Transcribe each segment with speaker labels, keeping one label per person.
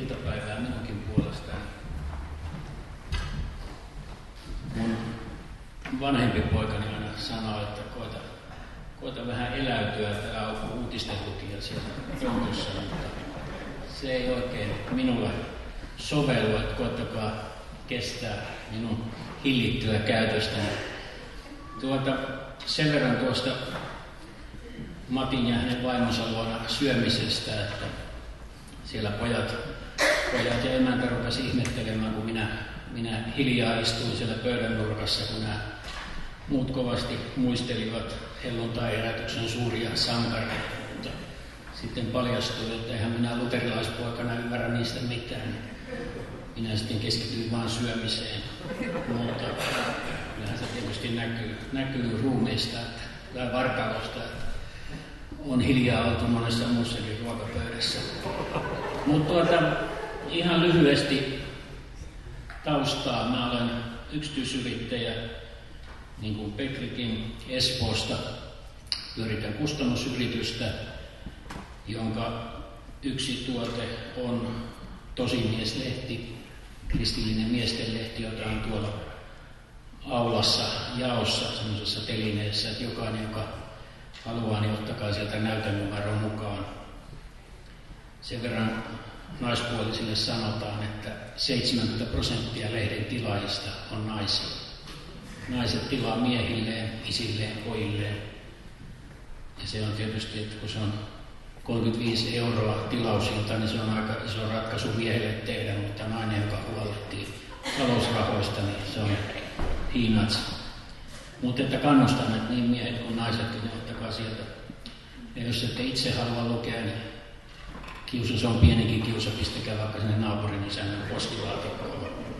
Speaker 1: iltapäivää minunkin puolestani. Mun vanhempi poikani aina sanoo, että koita vähän eläytyä, että älä ole uutistenlukija siellä pöntössä, mutta se ei oikein minulle sovellu, että koittakaa kestää minun hillittyä käytöstäni. Sen verran tuosta Matin ja hänen vaimonsa luona syömisestä, että siellä pojat ja emäntä rupesi ihmettelemään, kun minä hiljaa istuin siellä pöydän nurkassa, kun nämä muut kovasti muistelivat helluntai-herätyksen suuria sankareita, mutta sitten paljastui, että eihän minä luterilaispoikana ymmärrä niistä mitään. Minä sitten keskityin vain syömiseen, mutta kyllähän se tietysti näkyy ruumiista tai vartalosta, että on hiljaa oltu monessa muussakin ruokapöydässä. Mutta ihan lyhyesti taustaa. Mä olen yksityisyrittäjä, niin kuin Petrikin, Espoosta. Pyöritän kustannusyritystä, jonka yksi tuote on Tosimieslehti, kristillinen miesten lehti, jota on tuolla aulassa jaossa semmoisessa telineessä, että jokainen, joka haluaa, niin ottakaa sieltä näytönumero mukaan. Sen verran naispuolisille sanotaan, että 70% lehden tilaajista on naisia. Naiset tilaa miehilleen, isilleen, pojilleen. Ja se on tietysti, että kun se on 35 € tilaushinta, niin se on aika iso ratkaisu miehelle tehdä, mutta nainen, joka huolehtii talousrahoista, niin se on peanuts. Mutta että kannustan, että niin miehet kuin naisetkin, niin ottakaa sieltä. Ja jos ette itse halua lukea, niin kiusa, se on pienikin kiusa, pistäkää vaikka sinne naapurin isännän postilaatikkoon.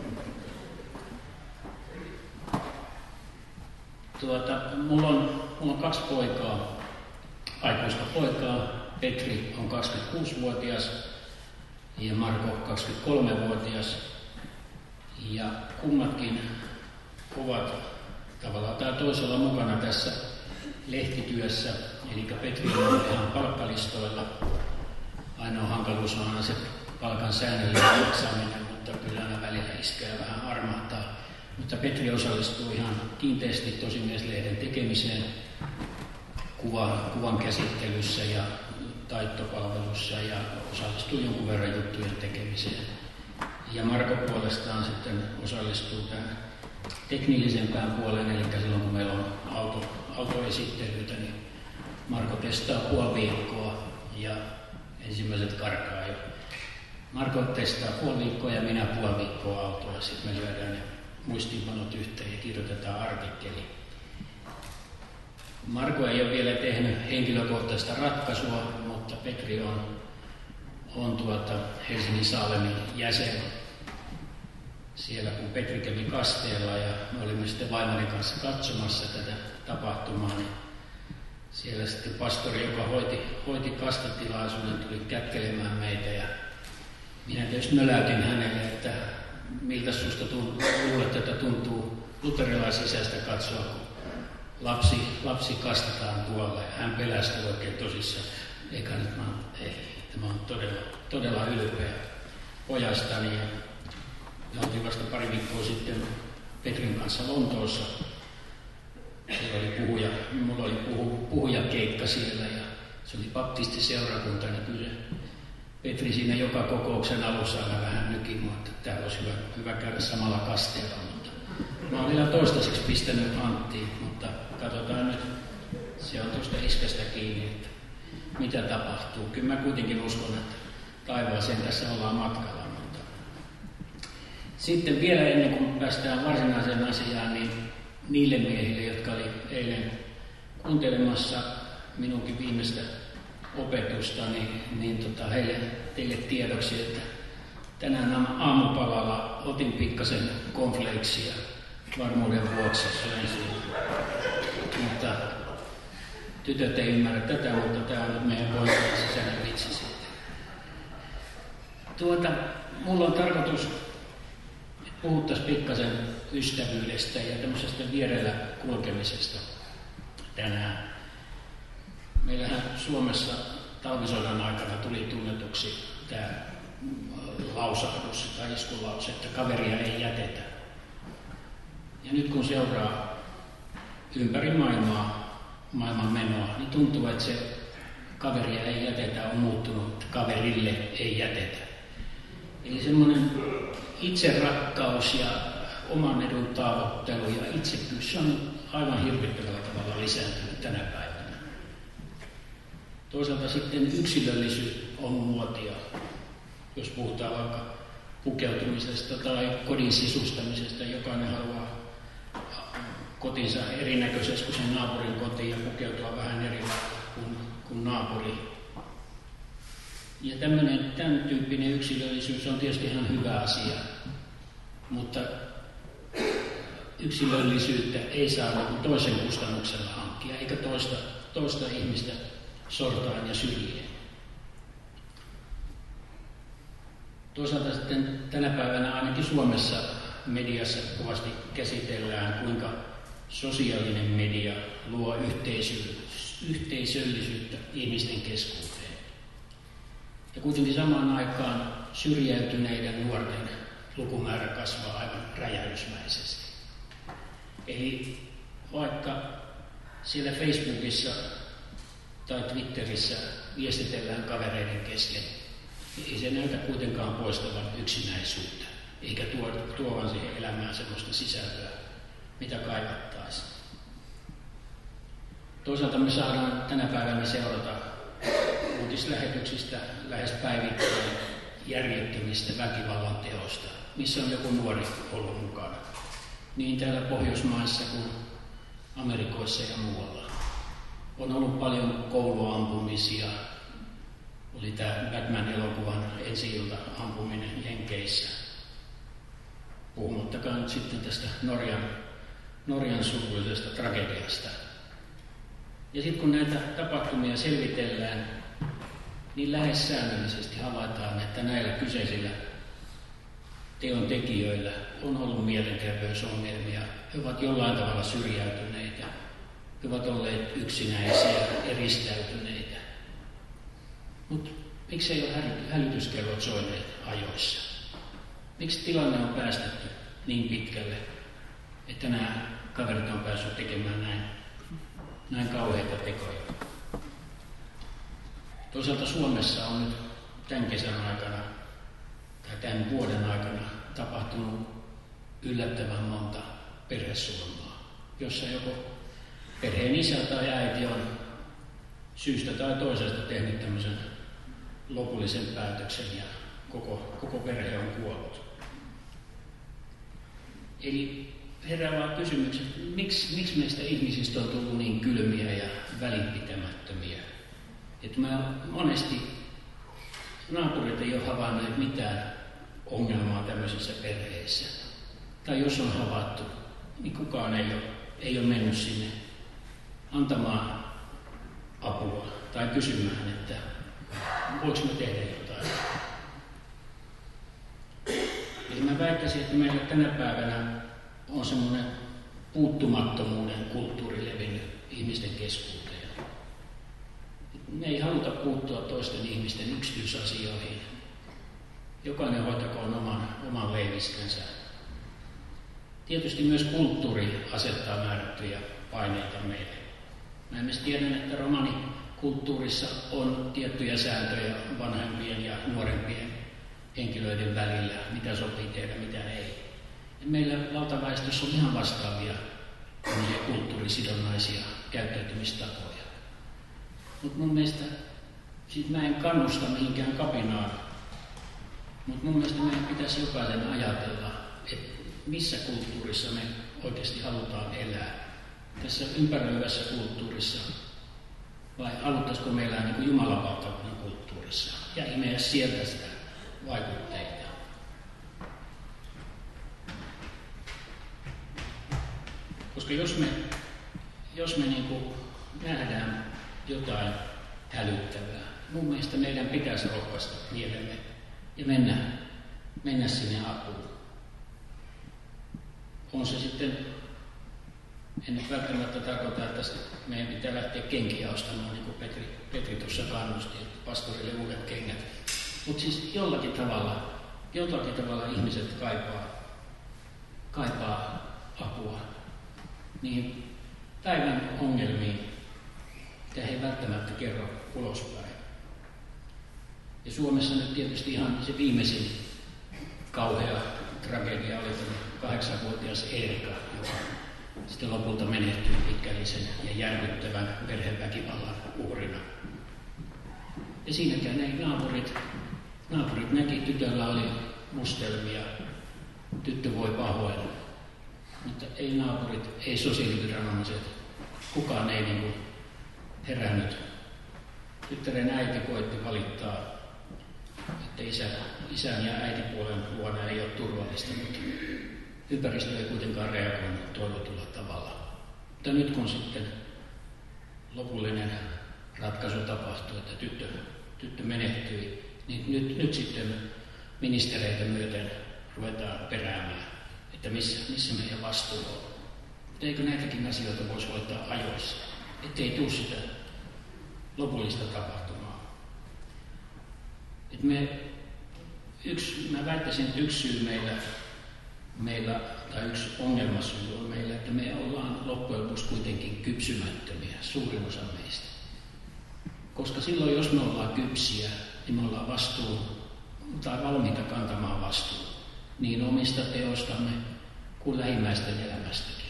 Speaker 1: Mulla on 2 poikaa, aikuista poikaa. Petri on 26-vuotias ja Marko 23-vuotias. Ja kummatkin ovat tavallaan tai toisella mukana tässä lehtityössä. Eli Petri on ihan palkkalistoilla. Ainoa hankaluus on aina se palkan säännöllinen maksaminen, mutta kyllä aina välillä iskee vähän armahtaa. Mutta Petri osallistuu ihan kiinteästi Tosimieslehden tekemiseen, kuvan käsittelyssä ja taittopalvelussa ja osallistuu jonkun verran juttujen tekemiseen. Ja Marko puolestaan sitten osallistuu tähän teknillisempään puoleen, eli silloin kun meillä on autoesittelyitä, niin Marko testaa puoli viikkoa ja ensimmäiset karkaa jo. Marko testaa puoli viikkoa ja minä puoli viikkoa autoa, ja sitten me lyödään ne muistiinpanot yhteen ja kirjoitetaan artikkeli. Marko ei ole vielä tehnyt henkilökohtaista ratkaisua, mutta Petri on Helsingin Saalemin jäsen. Siellä kun Petri kävi kasteella ja me olimme sitten vaimoni kanssa katsomassa tätä tapahtumaa, niin siellä sitten pastori, joka hoiti kastetilaisuuden, tuli kätkelemään meitä ja minä tietysti möläytin hänelle, että miltä susta luulet, että tuntuu luterilaisisästä katsoa, kun lapsi kastetaan tuolla ja hän pelästyi oikein tosissaan. Eikä nyt mä oon todella ylpeä pojastani. Me oltiin vasta pari viikkoa sitten Petrin kanssa Lontoossa. Mulla oli puhujakeikka siellä ja se oli baptistiseurakunta, niin kyllä Petri siinä joka kokouksen alussa aina vähän nyki mua, että täällä olisi hyvä käydä samalla kasteella. Mutta mä oon vielä toistaiseksi pistänyt hanttiin, mutta katsotaan nyt, se on tuosta iskästä kiinni, että mitä tapahtuu. Kyllä mä kuitenkin uskon, että taivaaseen tässä ollaan matkalla. Mutta sitten vielä ennen kuin päästään varsinaiseen asiaan, niin niille miehille, jotka oli eilen kuuntelemassa minunkin viimeistä opetusta, niin teille tiedoksi, että tänään aamupalalla otin pikkasen konfleiksia varmuuden vuoksi söin siitä. Mutta tytöt ei ymmärrä tätä, mutta tämä on meidän poikien sisäinen vitsi sitten. Mulla on tarkoitus, että puhuttaisiin pikkasen ystävyydestä ja tämmöisestä vierellä kulkemisesta tänään. Meillähän Suomessa talvisodan aikana tuli tunnetuksi tämä lausahdus tai iskulause, että kaveria ei jätetä. Ja nyt kun seuraa ympäri maailman menoa, niin tuntuu, että se kaveria ei jätetä on muuttunut, että kaverille ei jätetä. Eli semmoinen itserakkaus ja oman edun tavoittelu ja itsekkyys, se on aivan hirvittävällä tavalla lisääntynyt tänä päivänä. Toisaalta sitten yksilöllisyys on muotia, jos puhutaan vaikka pukeutumisesta tai kodin sisustamisesta. Jokainen haluaa kotinsa erinäköisesti kuin sen naapurin kotiin ja pukeutua vähän eri lailla kuin naapuri. Ja tämän tyyppinen yksilöllisyys on tietysti ihan hyvä asia, mutta yksilöllisyyttä ei saa toisen kustannuksella hankkia, eikä toista ihmistä sortaan ja syrjien. Toisaalta sitten tänä päivänä ainakin Suomessa mediassa kovasti käsitellään, kuinka sosiaalinen media luo yhteisöllisyyttä ihmisten keskuuteen. Ja kuitenkin samaan aikaan syrjäytyneiden nuorten lukumäärä kasvaa aivan räjähdysmäisesti. Eli vaikka siellä Facebookissa tai Twitterissä viestitellään kavereiden kesken, niin ei se näytä kuitenkaan poistavan yksinäisyyttä, eikä tuovan siihen elämään sellaista sisältöä, mitä kaivattaisiin. Toisaalta me saadaan tänä päivänä seurata uutislähetyksistä lähes päivittäin järjettömistä väkivallan teosta, missä on joku nuori ollut mukana. Niin täällä Pohjoismaissa kuin Amerikoissa ja muualla. On ollut paljon kouluampumisia. Oli tämä Batman-elokuvan ensi-ilta ampuminen Jenkeissä. Puhumattakaan nyt sitten tästä Norjan surullisesta tragediasta. Ja sitten kun näitä tapahtumia selvitellään, niin lähes säännöllisesti havaitaan, että näillä kyseisillä teon tekijöillä on ollut mielenterveysongelmia. He ovat jollain tavalla syrjäytyneitä. He ovat olleet yksinäisiä, eristäytyneitä. Mutta miksi ei ole hälytyskellot soineet ajoissa? Miksi tilanne on päästetty niin pitkälle, että nämä kaverit on päässyt tekemään näin kauheita tekoja? Toisaalta Suomessa on nyt tämän kesän aikana tai tämän vuoden aikana tapahtunut yllättävän monta perhesurmaa, jossa joko perheen isä tai äiti on syystä tai toisesta tehnyt tämmöisen lopullisen päätöksen ja koko perhe on kuollut. Eli herää vaan kysymykset, miksi meistä ihmisistä on tullut niin kylmiä ja välinpitämättömiä? Että monesti naapurit ei ole havainneet mitään ongelmaa tämmöisissä perheissä. Tai jos on havaittu, niin kukaan ei ole mennyt sinne antamaan apua tai kysymään, että voiko me tehdä jotain. Eli mä väittäisin, että meillä tänä päivänä on semmoinen puuttumattomuuden kulttuuri levinnyt ihmisten keskuuteen. Me ei haluta puuttua toisten ihmisten yksityisasioihin. Jokainen hoitakoon oman leiviskänsä. Tietysti myös kulttuuri asettaa määrättyjä paineita meille. Mä myös tiedän, että romanikulttuurissa on tiettyjä sääntöjä vanhempien ja nuorempien henkilöiden välillä, mitä sopii tehdä, mitä ei. Ja meillä valtaväestössä on ihan vastaavia kulttuurisidonnaisia käyttäytymistapoja. Mutta mun mielestä, siis mä en kannusta mihinkään kapinaan, mutta mun mielestä meidän pitäisi jokaisen ajatella, että missä kulttuurissa me oikeasti halutaan elää. Tässä ympäröivässä kulttuurissa vai haluttaisiko me elää niin kuin Jumalan valtakunnan kulttuurissa ja imeä sieltä sitä vaikutteita. Koska jos me niin kuin nähdään jotain hälyttävää, mun mielestä meidän pitäisi rohkaista mielemme ja mennä sinne apuun. On se sitten, en nyt välttämättä tarkoita, että meidän pitää lähteä kenkiä ostamaan, niin kuin Petri tuossa kannusti, että pastorille uudet kengät. Mutta siis jollakin tavalla ihmiset kaipaa apua niihin päivän ongelmiin, mitä he välttämättä kerro ulospäin. Ja Suomessa nyt tietysti ihan se viimeisin kauhea tragedia oli tämä 8-vuotias Eerika, joka sitten lopulta menehtyi pitkällisen ja järkyttävän perheväkivallan uhrina. Ja siinäkään ei naapurit näki, tytöllä oli mustelmia, tyttö voi pahoin. Mutta ei naapurit, ei sosiaaliviranomaiset, kukaan ei herännyt. Tyttären äiti koitti valittaa, että isän ja äitipuolen luona ei ole turvallista, mutta ympäristö ei kuitenkaan reagoinut toivotulla tavalla. Mutta nyt kun sitten lopullinen ratkaisu tapahtui, että tyttö menehtyi, niin nyt sitten ministereitä myöten ruvetaan peräämään, että missä meidän vastuu on. Mutta eikö näitäkin asioita voisi hoitaa ajoissa, ettei tule sitä lopullista tapahtumaa. Mä väittäisin, että yksi syy meillä tai yksi ongelmasyy on meillä, että me ollaan loppujen lopuksi kuitenkin kypsymättömiä, suurin osa meistä. Koska silloin, jos me ollaan kypsiä, niin me ollaan valmiita kantamaan vastuun niin omista teostamme kuin lähimmäisten elämästäkin.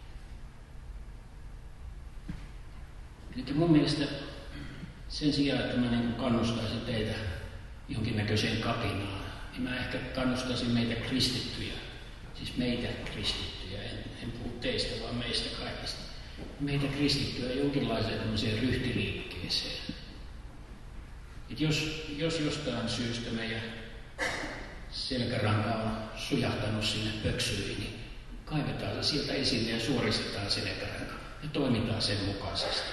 Speaker 1: Eli mun mielestä sen sijaan, että mä kannustaisin teitä jonkinnäköiseen kapinaan, niin mä ehkä kannustaisin meitä kristittyjä, siis meitä kristittyjä, en puhu teistä, vaan meistä kaikista, meitä kristittyjä jonkinlaiseen tämmöiseen ryhtiliikkeeseen. Että jos jostain syystä meidän selkäranka on sujahtanut sinne pöksyihin, niin kaivetaan se sieltä esille ja suoristetaan selkäranka ja toimitaan sen mukaisesti.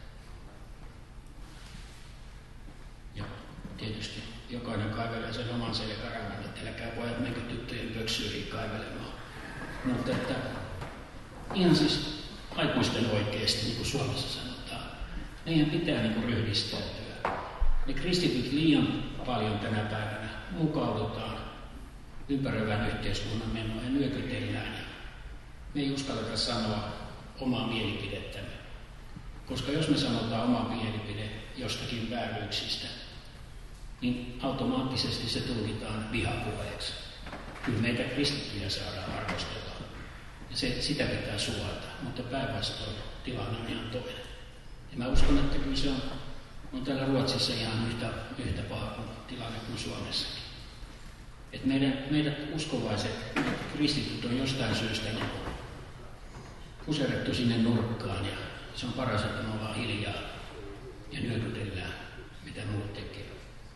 Speaker 1: Ja tietysti jokainen kaivelee sen oman selkärangan, että älkää pojat menkö tyttöjen pöksyihin kaivelemaan. Mutta että ihan siis aikuisten oikeasti, niin kuin Suomessa sanotaan, meidän pitää ryhdistäytyä. Me kristityt liian paljon tänä päivänä mukaudutaan ympäröivän yhteiskunnan menoon ja nyökytellään. Me ei uskalleta sanoa omaa mielipidettämme. Koska jos me sanotaan oma mielipide jostakin vääryyksistä, niin automaattisesti se tulkitaan vihapuheeksi. Kyllä meitä kristittyjä saadaan arvostella. Ja sitä pitää suojata, mutta päinvastoin tilanne on ihan toinen. Ja mä uskon, että kyllä se on täällä Ruotsissa ihan yhtä paha tilanne kuin Suomessakin. Että meidät uskovaiset, kristityt on jostain syystä puserrettu sinne nurkkaan ja se on paras, että me ollaan hiljaa ja nyökytellään, mitä muut tekee.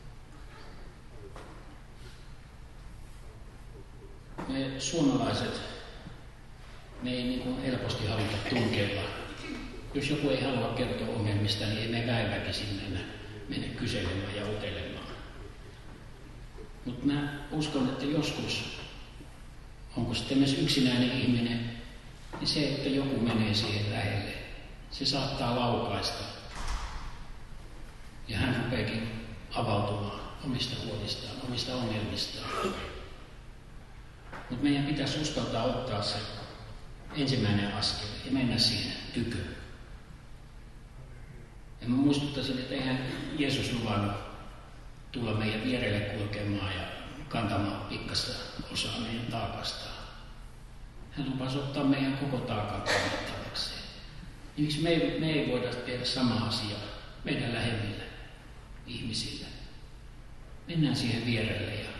Speaker 1: Me suomalaiset, me ei helposti haluta tunkeilla. Jos joku ei halua kertoa ongelmista, niin ei me väiväkisin mennä kyselemään ja utelemaan. Mutta mä uskon, että joskus, onko sitten myös yksinäinen ihminen, niin se, että joku menee siihen lähelle, se saattaa laukaista. Ja hän rupeakin avautumaan omista huolistaan, omista ongelmistaan. Mutta meidän pitäisi uskaltaa ottaa se ensimmäinen askel ja mennä siihen tyköön. Ja mä muistuttaisin, että eihän Jeesus luvannut tulla meidän vierelle kulkemaan ja kantamaan pikkasta osaa meidän taakastaan. Hän lupasi ottaa meidän koko taakan kannettavakseen. Miksi me ei voida tehdä sama asia meidän lähemmille ihmisille? Mennään siihen vierelle ja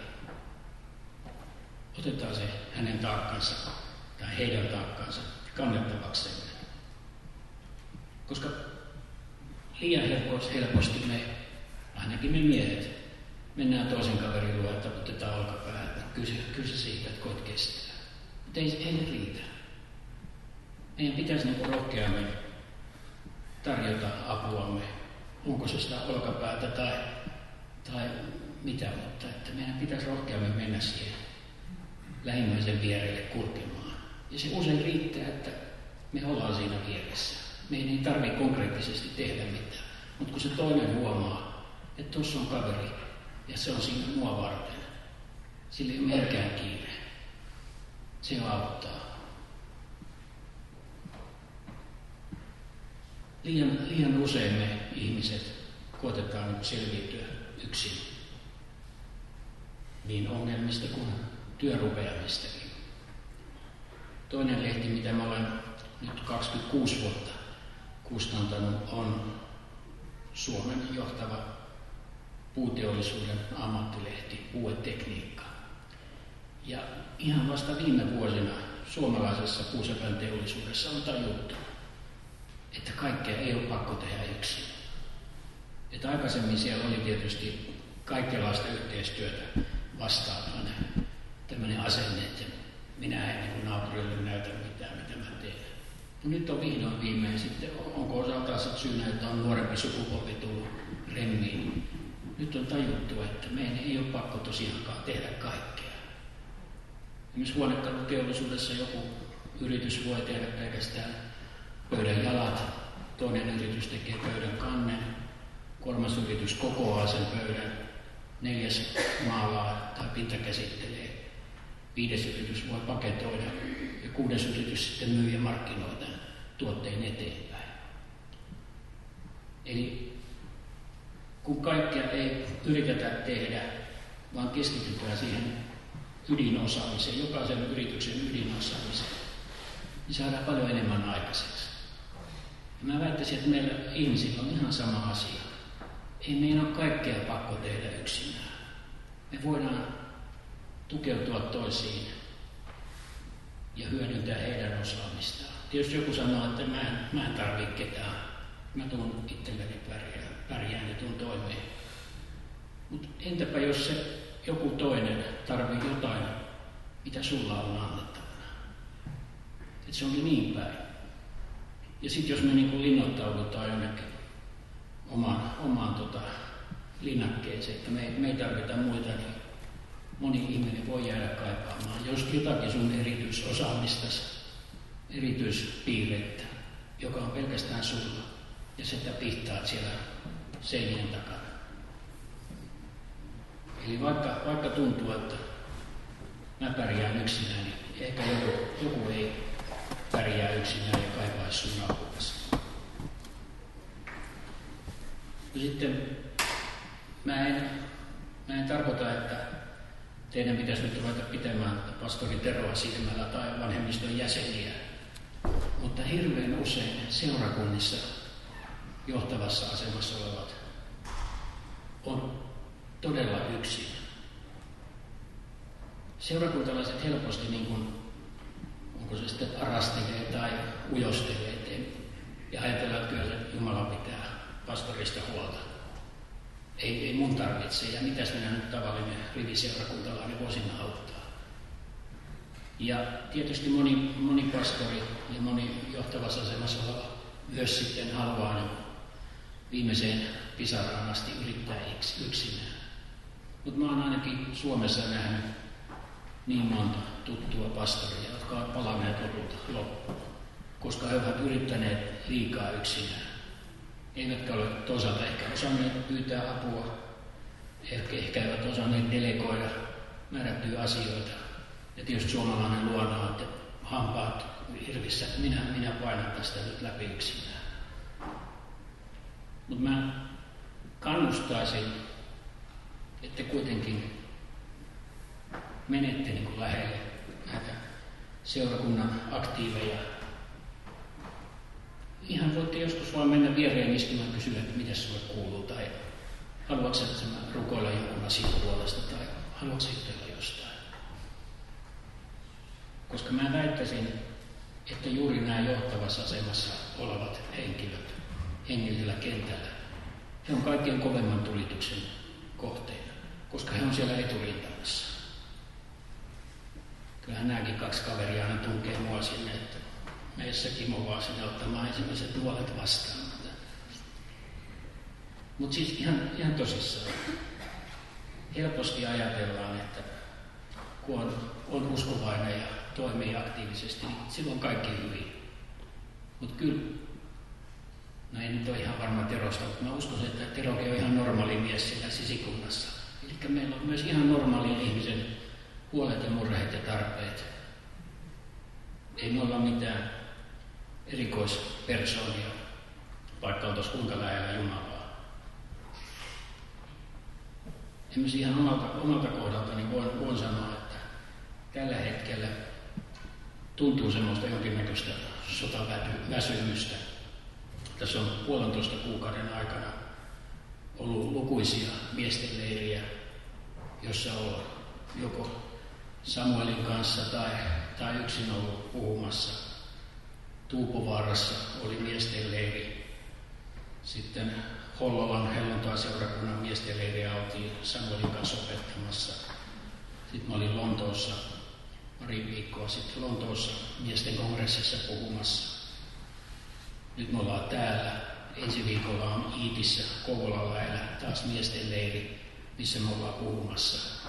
Speaker 1: otetaan se hänen taakkansa tai heidän taakkansa kannettavakseen. Koska liian helposti me, ainakin me miehet, mennään toisen kaverin luo ja taputetaan olkapäähän. Kyse siitä, että koet kestää. Mutta ei se riitä. Meidän pitäisi rohkeammin tarjota apuamme. Onko se sitä olkapäätä tai mitä, mutta että meidän pitäisi rohkeammin mennä siihen lähimmäisen vierelle kulkemaan. Ja se usein riittää, että me ollaan siinä vieressä. Meidän ei tarvitse konkreettisesti tehdä mitään. Mutta kun se toinen huomaa, että tuossa on kaveri ja se on siinä mua varten. Sillä ei ole melkein kiire. Se auttaa. Liian usein me ihmiset koetetaan selviytyä yksin niin ongelmista kuin työrupeamistakin. Toinen lehti, mitä mä olen nyt 26 vuotta kustantanut, on Suomen johtava puuteollisuuden ammattilehti Puutekniikka. Ja ihan vasta viime vuosina suomalaisessa puusepän teollisuudessa on tajuttu, että kaikkea ei ole pakko tehdä yksin. Että aikaisemmin siellä oli tietysti kaikenlaista yhteistyötä vastaavana tämmöinen asenne, että minä en niin naapurille näytä mitään, mitä mä teen. No nyt on vihdoin viimein sitten, onko osaltaan syynä, että on nuorempi sukupolvi tullut remmiin. Nyt on tajuttu, että meidän ei ole pakko tosiaankaan tehdä kaikkea. Esimerkiksi huonekaluteollisuudessa joku yritys voi tehdä pelkästään pöydän jalat, toinen yritys tekee pöydän kannen, kolmas yritys kokoaa sen pöydän, neljäs maalaa tai pintakäsittelee, viides yritys voi paketoida ja kuudes yritys sitten myy ja markkinoi tämän tuotteen eteenpäin. Eli kun kaikkea ei yritetä tehdä, vaan keskitytään siihen ydinosaamiseen, jokaisen yrityksen ydinosaamiseen, niin saadaan paljon enemmän aikaiseksi. Ja mä väittäisin, että meillä ihmisillä on ihan sama asia. Ei meidän ole kaikkea pakko tehdä yksinään. Me voidaan tukeutua toisiin ja hyödyntää heidän osaamistaan. Tietysti joku sanoo, että mä en tarvitse ketään. Mä tuun itselleni pärjään ja tuun toimeen. Mutta entäpä jos se joku toinen tarvitsee jotain, mitä sulla on annettavana. Että se onkin niin päin. Ja sitten jos me niin linnoittaudutaan jonnekin omaan linnakkeeseen, että me ei tarvita muita, niin moni ihminen voi jäädä kaipaamaan. Jos jotakin sun erityisosaamistasi, erityispiirrettä, joka on pelkästään sulla, ja sitä pihtaat siellä seinien takana. Eli vaikka tuntuu, että mä pärjään yksinään, niin ehkä joku ei pärjää yksinään ja kaipaisi sun apuvasi. Sitten mä en tarkoita, että teidän pitäisi nyt ruveta pitämään pastori Teroa silmällä tai vanhemmiston jäseniä, mutta hirveän usein seurakunnissa johtavassa asemassa olevat on todella yksin. Seurakuntalaiset helposti, niin kuin, onko se sitten arastelee tai ujostelee ja ajatellaan, että kyllä Jumala pitää pastorista huolta. Ei mun tarvitse, ja mitäs minä nyt tavallinen riviseurakuntalainen voisin auttaa. Ja tietysti moni pastori ja moni johtavassa asemassa oleva myös sitten haluaa niin viimeiseen pisaraan asti yrittää yksinään. Mutta mä oon ainakin Suomessa nähnyt niin monta tuttua pastoria, jotka ovat palanneet lopulta loppuun, koska he ovat yrittäneet liikaa yksinään. Eivätkä ole toisaalta ehkä osanneet pyytää apua, ehkä eivät osanneet delegoida määrättyjä asioita. Ja tietysti suomalainen luona on, että hampaat hirvissä, minä painan tästä nyt läpi yksinään. Mutta mä kannustaisin, että kuitenkin menette niin kuin lähelle näitä seurakunnan aktiiveja. Ihan voitte joskus vaan mennä viereen iskemään ja kysyä, että mitä sulle kuuluu, tai haluatko sä rukoilla jonkun asian puolesta, tai haluatko jutella jostain. Koska mä väittäisin, että juuri nämä johtavassa asemassa olevat henkilöt hengellisellä kentällä, he on kaikkein kovemman tulituksen kohteena, koska he on siellä eturintamassa. Kyllähän nämäkin kaksi kaveria aina tunkee mua sinne, että meissä Kimo vaan sinne ottamaan ensimmäiset nuolet vastaan. Mutta siis ihan tosissaan. Helposti ajatellaan, että kun on uskovainen ja toimii aktiivisesti, niin silloin kaikki hyvin. Mutta kyllä, no ei nyt ole ihan varma Terosta, mutta mä uskon, että Terokin on ihan normaali mies siellä sisikunnassa. Eli Eli meillä on myös ihan normaalin ihmisen huolet ja murheet ja tarpeet. Ei me olla mitään erikoispersoonia, vaikka oltaisiin kuinka lähellä Jumalaa. Esimerkiksi ihan omalta kohdaltani voin sanoa, että tällä hetkellä tuntuu semmoista jonkinnäköistä sotaväsymystä. Tässä on 1,5 kuukauden aikana ollut lukuisia miesten leiriä, jossa on joko Samuelin kanssa tai yksin ollut puhumassa. Tuupovaarassa oli miesten leiri. Sitten Hollolan helluntaiseurakunnan miesten leiriä oltiin Samuelin kanssa opettamassa. Sitten mä olin Lontoossa pari viikkoa sitten Lontoossa miesten kongressissa puhumassa. Nyt me ollaan täällä. Ensi viikolla on Iitissä Kouvolan lähellä taas miesten leiri, missä me ollaan puhumassa.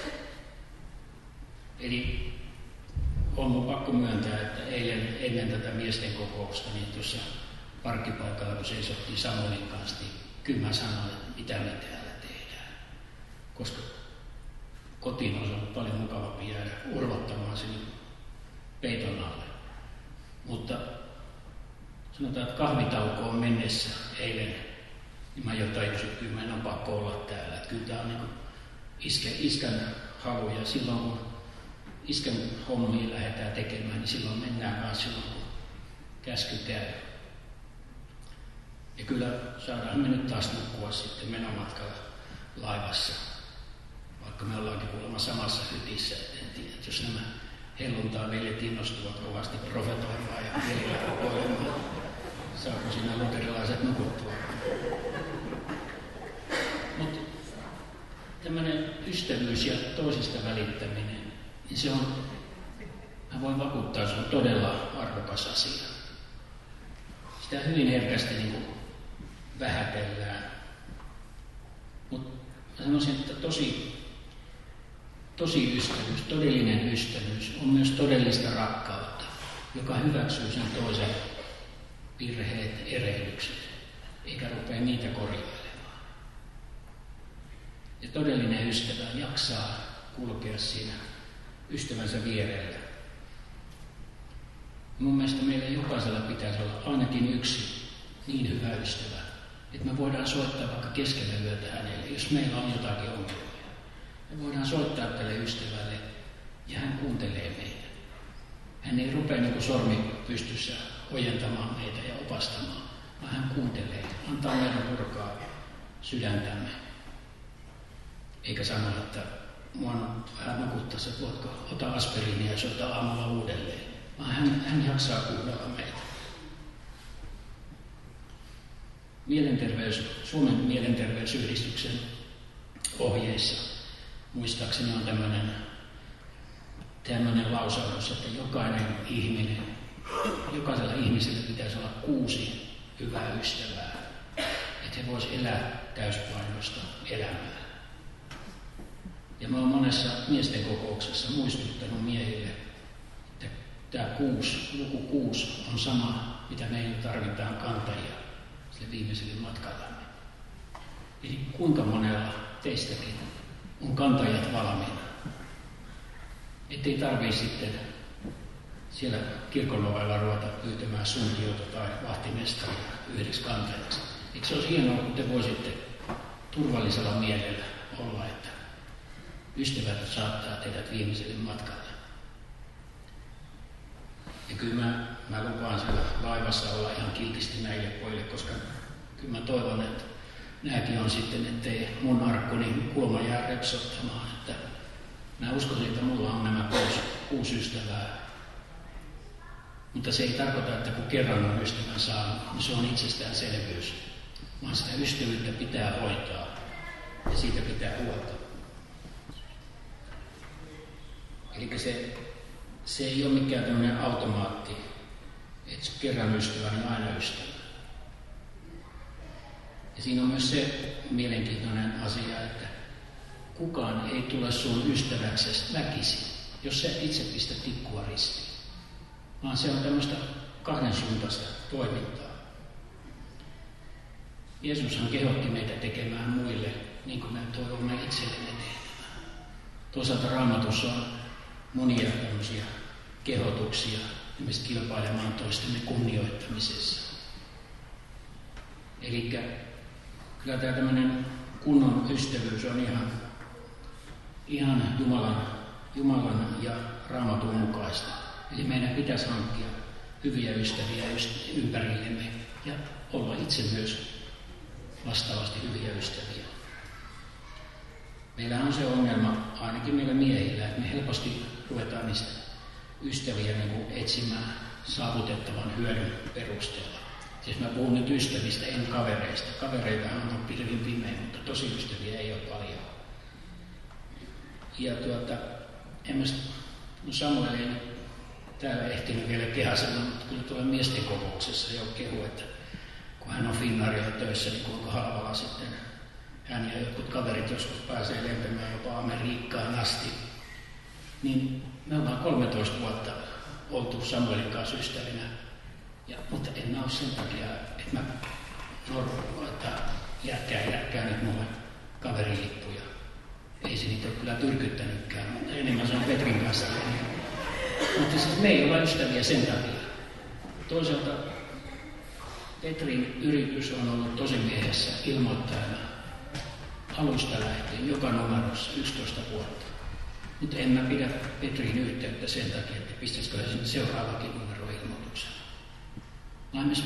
Speaker 1: Eli on mun pakko myöntää, että eilen ennen tätä miesten kokousta, niin tuossa parkkipaikalla, kun seisottiin Samuelin kanssa, niin kyllä mä sanoin, että mitä me täällä tehdään. Koska kotiin olisi ollut paljon mukavampi jäädä urvottamaan sinne peiton alle. Mutta sanotaan, että kahvitaukoon mennessä eilen, niin mä jo tajusin, että kyllä meidän on pakko olla täällä. Että kyllä tämä on niin iskän halu, ja silloin kun iskän hommia lähdetään tekemään, niin silloin mennään kanssa silloin, kun käsky käy. Ja kyllä saadaan me nyt taas nukkua sitten menomatkalla laivassa, vaikka me ollaankin kuulemma samassa hytissä. En tiedä, että jos nämä helluntai-veljet innostuvat kovasti profetoimaan ja kielillä rukoilemaan, saako siinä luterilaiset nukuttua. Mutta tämmöinen ystävyys ja toisista välittäminen, niin se on, mä voin vakuuttaa, se on todella arvokas asia. Sitä hyvin herkästi niin kuin vähätellään. Mutta mä sanoisin, että tosi ystävyys, todellinen ystävyys on myös todellista rakkautta, joka hyväksyy sen toisen virheet, erehdykset, eikä rupea niitä korjailemaan. Ja todellinen ystävä jaksaa kulkea siinä ystävänsä vierellä. Mun mielestä meillä jokaisella pitäisi olla ainakin yksi niin hyvä ystävä, että me voidaan soittaa vaikka keskellä yötä hänelle, jos meillä on jotakin ongelmia. Me voidaan soittaa tälle ystävälle ja hän kuuntelee meitä. Hän ei rupea niin kuin sormi pystyssä ojentamaan meitä ja opastamaan, vaan hän kuuntelee, antaa meidän purkaa sydäntämme. Eikä sano, että mua on vähän nukuttaisi, että voitko ota aspiriinia ja soita aamulla uudelleen. Vaan hän jaksaa kuunnella meitä. Suomen mielenterveysyhdistyksen ohjeissa muistaakseni on tämmöinen lausahdus, että jokaisella ihmisellä pitäisi olla 6 hyvää ystävää, että he voisivat elää täyspainoista elämää. Ja mä oon monessa miesten kokouksessa muistuttanut miehille, että tämä luku 6 on sama, mitä meillä tarvitaan kantajia sille viimeiselle matkallamme. Eli kuinka monella teistäkin on kantajat valmiina? Ettei tarvitse sitten siellä kirkonlovella ruveta pyytämään suntiota tai vahtimestaria yhdeksi kantajaksi. Eikö se olisi hienoa, kun te voisitte turvallisella mielellä olla, että ystävät saattaa teidät viimeiselle matkalle. Ja kyllä mä lupaan siellä laivassa olla ihan kiltisti näille pojille, koska kyllä mä toivon, että nämäkin on sitten, ettei mun arkkuni kulma jää repsottamaan. Että mä uskon, että mulla on nämä 6 ystävää. Mutta se ei tarkoita, että kun kerran on ystävän saanut, niin se on itsestäänselvyys. Vaan sitä ystävyyttä pitää hoitaa ja siitä pitää huolta. Eli se ei ole mikään tämmöinen automaatti, että kerran ystävä, niin aina ystävä. Ja siinä on myös se mielenkiintoinen asia, että kukaan ei tule sun ystäväksesi väkisin, jos sä itse pistä tikkua ristiin. Vaan se on tämmöistä kahdensuuntaista toimintaa. Jeesushan kehotti meitä tekemään muille, niin kuin me toivomme itsellemme tehdä. Toisaalta Raamatussa on monia tämmöisiä kehotuksia, esimerkiksi kilpailemaan toistemme kunnioittamisessa. Eli kyllä tämä tämmöinen kunnon ystävyys on ihan Jumalan ja Raamatun mukaista. Eli meidän pitäisi hankkia hyviä ystäviä ympärillemme ja olla itse myös vastaavasti hyviä ystäviä. Meillä on se ongelma, ainakin meillä miehillä, että me helposti ruvetaan niistä ystäviä etsimään saavutettavan hyödyn perusteella. Siis mä puhun nyt ystävistä, en kavereista. Kavereita on pilvin pimein, mutta tosi ystäviä ei ole paljon. Ja Samuel ei täällä ehtinyt vielä kehäsellä, mutta kyllä tuolla miesten kokouksessa jo kehu, että kun hän on Finnaarilla töissä, niin kuinka halvalla sitten hän ja jotkut kaverit joskus pääsee lentämään jopa Amerikkaan asti. Niin me ollaan 13 vuotta oltu Samuelin kanssa ystävinä, mutta en mä ole sen takia, että mä että järkkää nyt mulle kaverilippuja. Ei se niitä ole kyllä tyrkyttänytkään, mutta enemmän se on Petrin kanssa. Mutta siis me ei olla ystäviä sen takia. Toisaalta Petrin yritys on ollut tosimiehessä ilmoittajana alusta lähtien joka numerossa 11 vuotta. Mutta en mä pidä Petriin yhteyttä sen takia, että pistäisikö he sinne seuraavakin numero ilmoituksena. Vaan myös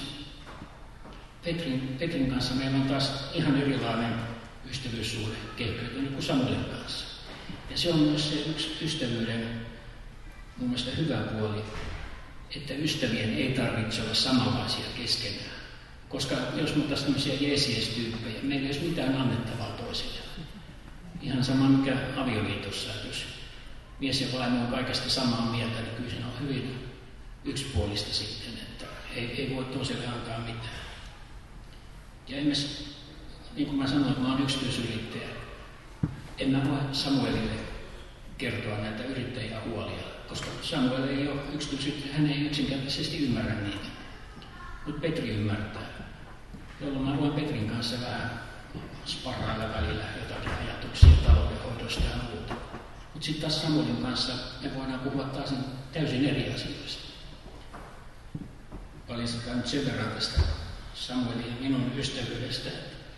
Speaker 1: Petrin kanssa meillä on taas ihan erilainen ystävyyssuhde kehkeytynyt kuin Samuelin kanssa. Ja se on myös se yksi ystävyyden mun mielestä hyvä puoli, että ystävien ei tarvitse olla samanlaisia keskenään. Koska jos me oltaisiin tämmöisiä jeesies-tyyppejä, meillä ei olisi mitään annettavaa toisille. Ihan sama mikä avioliitossa, että jos mies ja vaimo on kaikesta samaa mieltä, niin kyllä se on hyvin yksipuolista sitten, että ei voi toiselle antaa mitään. Ja niin kuin mä sanoin, että mä oon yksityisyrittäjä, en mä voi Samuelille kertoa näitä yrittäjän huolia, koska Samuel ei ole yksityisyrittäjä, hän ei yksinkertaisesti ymmärrä niitä. Mutta Petri ymmärtää, jolloin mä luen Petrin kanssa vähän sparrailla välillä jotakin ajatuksia taloudenhoidosta ja muuta. Mutta sitten taas Samuelin kanssa me voidaan puhua taas täysin eri asioista. Paljastetaan nyt sen verran tästä Samuelin ja minun ystävyydestä,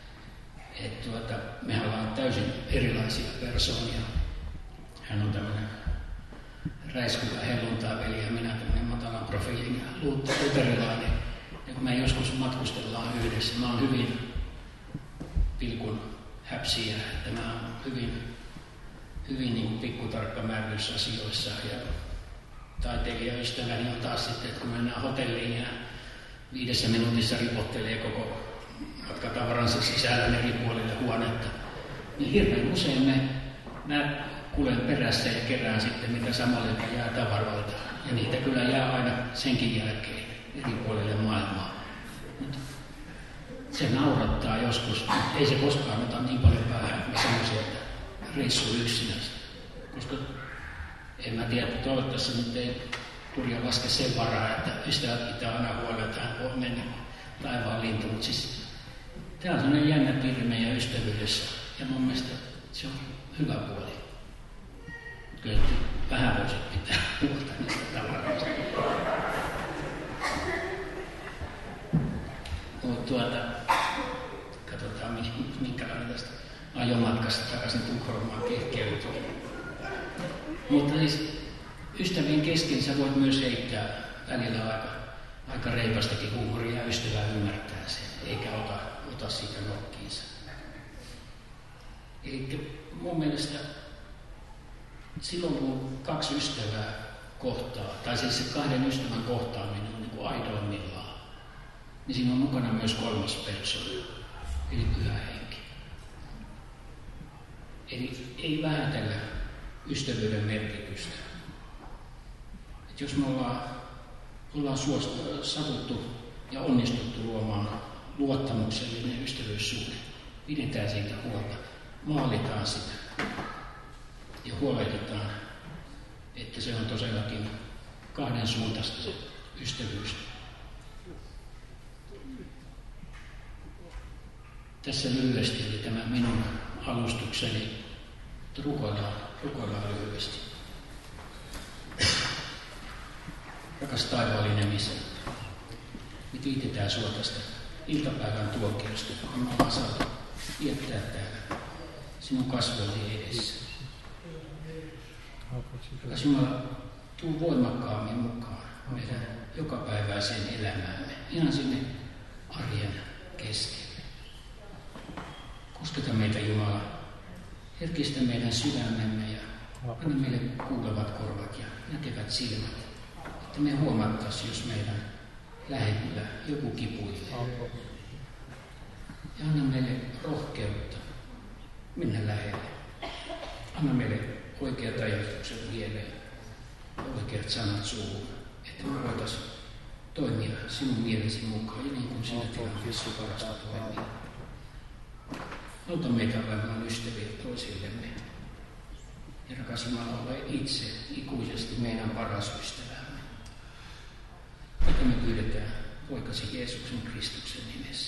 Speaker 1: että mehän ollaan täysin erilaisia persoonia. Hän on tämmöinen räiskyvä helluntaaveli ja minä tämmöinen matalan profiilin ja luterilainen. Ja kun me joskus matkustellaan yhdessä, mä oon hyvin pilkun häpsiä, että mä oon hyvin niin pikkutarkka määryys asioissa. Ja taiteilijaystäväni on taas sitten, että kun mennään hotelliin ja 5 minuutissa ripottelee koko matkatavaransa sisällä eri puolille huonetta, niin hirveän usein mä kulen perässä ja kerään sitten, mitä Samuelilta jää tavaroita. Ja niitä kyllä jää aina senkin jälkeen eri puolille maailmaa. Mutta se naurattaa joskus, ei se koskaan ota niin paljon päähän, että mä sanoisin, että reissu yksinänsä. Koska en mä tiedä, että toivottavasti nyt ei Turja laske sen varaa, että ystävät pitää aina huolella, että hän voi mennä taivaan lintu. Mutta siis tämä on sellainen jännä piirre meidän ystävyydessä ja mun mielestä se on hyvä puoli. Kyllä vähän voisi pitää huolta niistä tavaroista. Katsotaan minkälainen tästä ajomatkasta takaisin Tukholmaan kehkeytyy. Mutta siis ystävien kesken sä voit myös heittää välillä aika reipastakin huumoria ja ystävä ymmärtää sen, eikä ota siitä nokkiinsa. Eli mun mielestä silloin kun 2 ystävää kohtaa, tai siis se 2 ystävän kohtaaminen on niin kuin aidoimmillaan, niin siinä on mukana myös 3. persoona, eli Pyhä Henki. Eli ei vähätellä ystävyyden merkitystä. Et jos me ollaan satuttu ja onnistuttu luomaan luottamuksellinen ystävyyssuhde, pidetään siitä huolta, maalitaan sitä ja huolehditaan, että se on tosiaankin 2 suuntaista se ystävyys. Tässä lyhyesti oli tämä minun alustukseni. Mutta rukoillaan lyhyesti. Rakas taivaallinen Isä, me kiitetään sinua tästä iltapäivän tuokiosta, joka me ollaan saatu viettää täällä sinun kasvoisi edessä. Rakas Jumala, tuu voimakkaammin mukaan meidän jokapäiväiseen elämäämme, ihan sinne arjen keskelle. Kosketa meitä, Jumala, herkistä meidän sydämemme ja anna meille kuulevat korvat ja näkevät silmät, että me huomattaisiin, jos meidän lähellä joku kipuilee. Ja anna meille rohkeutta mennä lähelle. Anna meille oikeat ajatukset mieleen ja oikeat sanat suuhun, että me voitaisiin toimia sinun mielesi mukaan ja niin kuin sinä tilanteessa parasta toimia. Auta meitä olemaan ystäviä toisillemme. Ja rakas Jumala, ole itse ikuisesti meidän paras ystävämme. Tätä me pyydetään poikasi Jeesuksen Kristuksen nimessä.